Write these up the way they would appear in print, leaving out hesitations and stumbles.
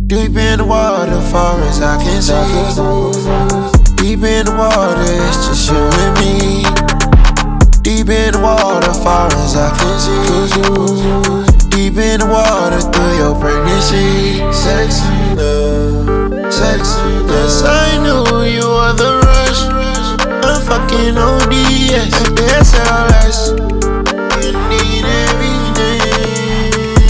Deep in the water, far as I can see. Deep in the water, it's just you and me. Deep in the water, far as I can see. Deep in the water, through your pregnancy. Sexy love, sexy love. Yes, I knew you were the rush. I'm fucking ODS, SLS. You need everything.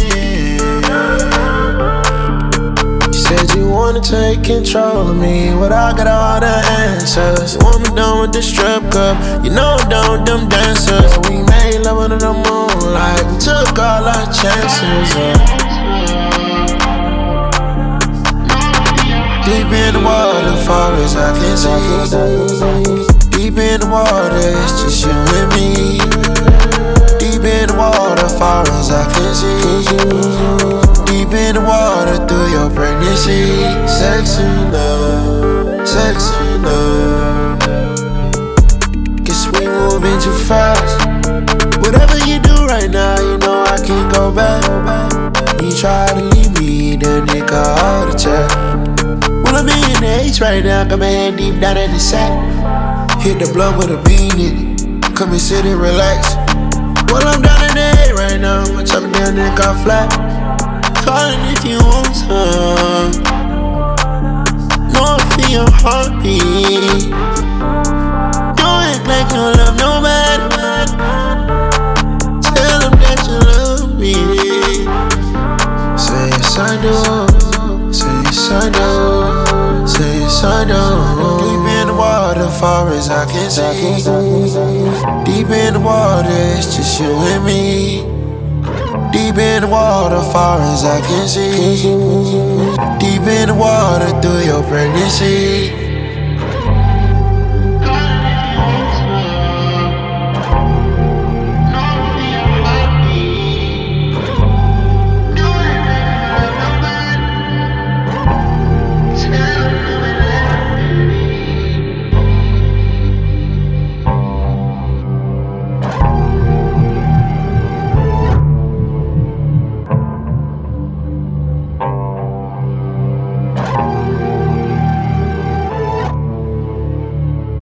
You said you wanna take control of me, but I got all the answers. You want me done with the strip club, you know I'm done with them dancers. We made love under the moonlight, we took all our chances. Deep in the water, far as I can see. Deep in the water, it's just you and me. Deep in the water, far as I can see. Deep in the water, through your pregnancy. Sexy love, sexy love. Guess we moving too fast. Whatever you do right now, you know I can't go back. You try to leave me, then they call heart attack. Well, I'm in the H right now, got my hand deep down in the sack. Hit the blunt with a bean in it. Come and sit and relax. Well, I'm down in the A right now. I'm chopping down and got flat. Calling if you want some. No, I feel your heartbeat. Don't act like you don't love nobody. Tell them that you love me. Say yes, I do. Say yes, I do. Say yes, I do. Deep in the water, far as I can see. Deep in the water, it's just you and me. Deep in the water, far as I can see. Deep in the water, through your pregnancy.